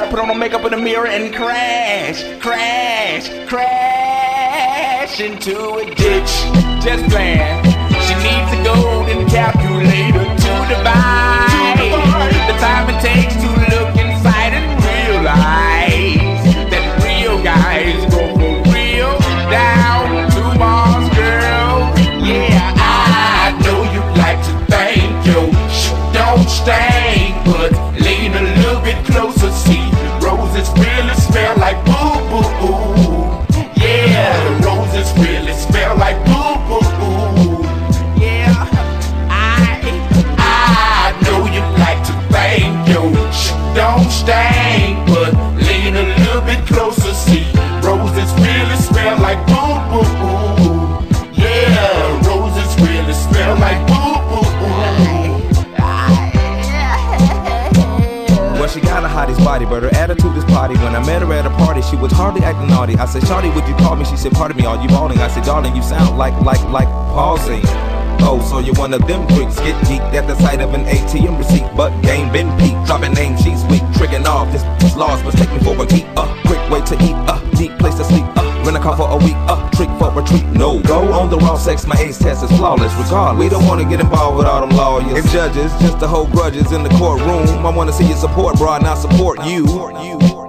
put on my makeup in the mirror and crash into a ditch. Just playing. She needs a golden calculator to divide the time it takes to look inside and realize that real guys go for real down to Mars, girl. Yeah, I know you like to think your shit don't stink, but lean a little bit closer, see roses really smell like boo boo boo. Yeah, roses really smell like boo boo boo. Yeah, I know you like to think your shit don't stink, but lean a little bit closer, see roses really smell like boo boo boo. Yeah, roses really smell like boo boo boo. Well, she got a hottie's body, but her attitude is potty. When I met her at a party, she was hardly acting naughty. I said, Shawty, would you call me? She said, pardon me, are you balling? I said, darling, you sound like pausing. Oh, so you're one of them freaks, get geeked at the sight of an ATM receipt, but game been peaked. Dropping names, she's weak, tricking off, this lost, but take me for a geek, quick way to eat, deep place to sleep, rent a car for a week, trick for retreat, no. Go on the raw sex, my ace test is flawless, regardless. We don't wanna get involved with all them lawyers and judges, just to hold grudges in the courtroom. I wanna see you support, bro, not support you.